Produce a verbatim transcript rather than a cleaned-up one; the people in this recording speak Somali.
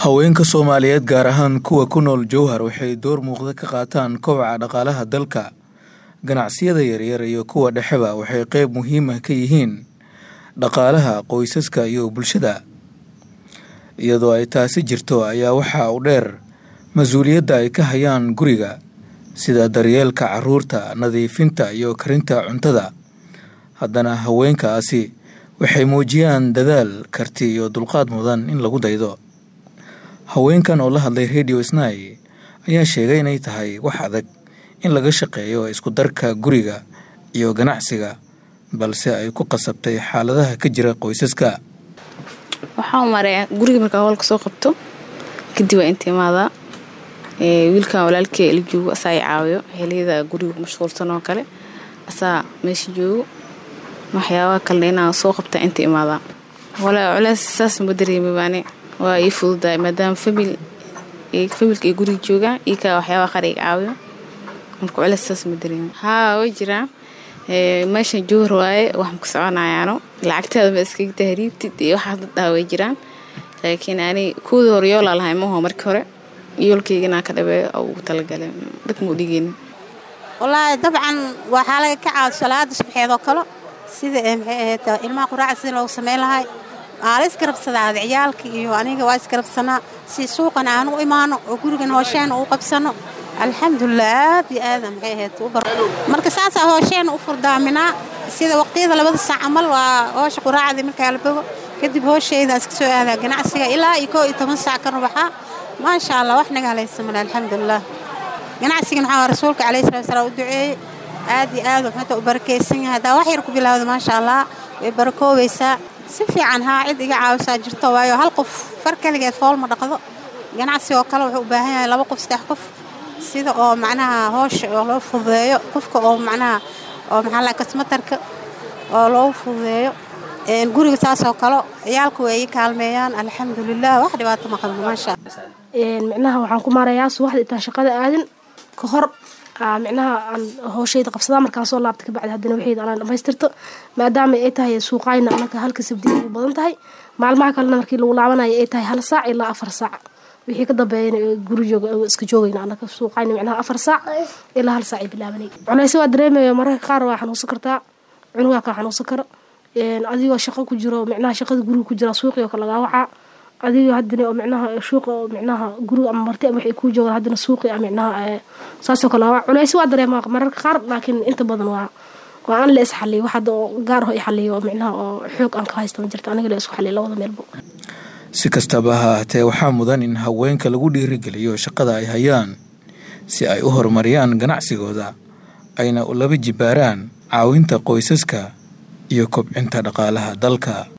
haweenka Soomaaliyeed gaar ahaan kuwa ku nool Jowhar waxay door muuqda ka qaataan kobaca dhaqaalaha dalka. Ganacsiyada yaryar iyo kuwa dhexeba waxay qayb muhiim ah ka yihiin dhaqaalaha qoysaska iyo bulshada. Iyadoo ay taasi jirto ayaa waxa u dheer mas'uuliyadda ay ka hayaan guriga sida daryeelka carruurta, nadiifinta iyo karinta cuntada. Haddana haweenkaasi waxay muujiyaan dadaal, karti iyo dulqaad mudan in lagu daydo. Haweenkan oo la hadlay Radio Isnay ayaa sheegay inay tahay wax adag in laga shaqeeyo isku darka guriga iyo ganacsiga, balse ay ku qasabtay xaaladaha ka jira qoysaska. Waxaan maray guriga markaa hawlka soo qabto kadib waa intii maada ee wiilka walaalkay la joogo asaay caawiyo xiliyada guriga mashquulsan oo kale asaa meesha joogo waxyaabo kale inaan soo qabta intii maada wala culays saas ma dareemay baani waa ii fududahay maadaama family ee familka ay guriga joogaan iyo ka waxyaabo qarig caawiyo marka culays saas ma dareemay haa way jiraan ee meesha joor waaye wax ku soconaayaan lacagteeda ma iska tahriibtid iyo waxa dad way jiraan laakiin ani kuud hor yool lahayn ma hoo markii hore yoolkeygana ka dhabe oo talagalay dad mu dhigeen wallahi dabcan waxa laga ka caad salaada subaxeed oo kale sida ee ilmaha quraac sida loo sameey lahay aalis karabsada ciyaalka iyo aniga waa iskarabsana si suuqan aan u imaano oo gurigan hooshaan u qabsano alxamdulillah bi aadam maxay u bar marka saasa hooshaan u furdaamina sida waqtiyada labada saac amal waa hoosh quraacdi marka la bogo kadib hoosheeda iska soo aada ganacsiga ilaa iyo toban saac kan waxa ma sha Allah wax naga leeysan alxamdulillah ganacsiga waxa rasuulka kaleey salaam u duceeyay aad iyo aad wuxuu u barakeysan yahay hada wax yar ku bilaawdo ma sha Allah way barakoobaysa si fiican haa cid iga caawisa jirto waayo hal qof farkaligeed fool ma dhaqdo ganacsi oo kale wuxuu u baahan yahay laba qof saddex qof sida oo macnaha hoosh oo loo fududeeyo qofka oo macnaha oo maxaa la kasmatarka oo loo fududeeyo een guriga taas oo kale ciyaalku way kaalmeeyaan alxamdulillah wax dhibaato ma qabno ma sha een macnaha waxaan ku maarayaa subaxdii inta shaqada aadin ka hor macnaha aan hooshayda qabsada markaan soo laabtay ka bacdi hadana wixii aan dhamaystirto maadaama ay tahay suuqayna anaka halka sabdii u badan tahay maalmaha kalena markii lagu laabanayo ay tahay hal saac ilaa afar saac wixii ka dambeeyay guriga iska joogayna anaka suuqayna macnaha afar saac ilaa hal saac bilaabanay culays waa dareemayo mararka qaar waa xanuunsan kartaa cunuga ka xanuunsan karo een adigoo shaqo ku jiro macnaha shaqada guriga ku jira suuqiyo kala laga waxa adiga hadana oo macnaha suuqa oo macnaha guriga ama marti ama waxay ku joogaan hadana suuqi ama macnaha saasoo kala waa culays waa dareemaa mararka qaar laakiin inta badan waa waa aan la isxaliyo waxa gaar ah xaliyo macnaha oo xoog aan ka haysto jirta aniga la isku xaliyo labada meelba si kastaba ha ahaatee waxaa mudan in haweenka lagu dhiirigeliyo shaqada ay hayaan si ay u horumariyaan ganacsigooda ayna u laba jibaaraan caawinta qoysaska iyo kobcinta dhaqaalaha dalka.